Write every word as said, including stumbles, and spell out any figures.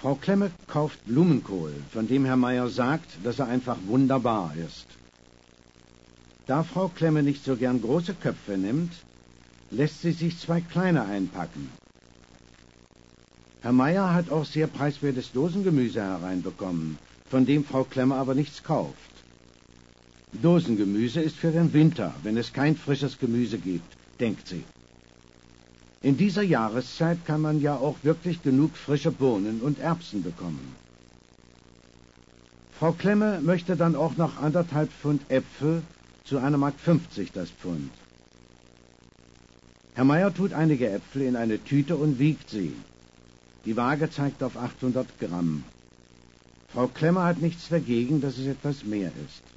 Frau Klemme kauft Blumenkohl, von dem Herr Meier sagt, dass er einfach wunderbar ist. Da Frau Klemme nicht so gern große Köpfe nimmt, lässt sie sich zwei kleine einpacken. Herr Meier hat auch sehr preiswertes Dosengemüse hereinbekommen, von dem Frau Klemme aber nichts kauft. Dosengemüse ist für den Winter, wenn es kein frisches Gemüse gibt, denkt sie. In dieser Jahreszeit kann man ja auch wirklich genug frische Bohnen und Erbsen bekommen. Frau Klemme möchte dann auch noch anderthalb Pfund Äpfel zu einer Mark fünfzig das Pfund. Herr Meier tut einige Äpfel in eine Tüte und wiegt sie. Die Waage zeigt auf achthundert Gramm. Frau Klemme hat nichts dagegen, dass es etwas mehr ist.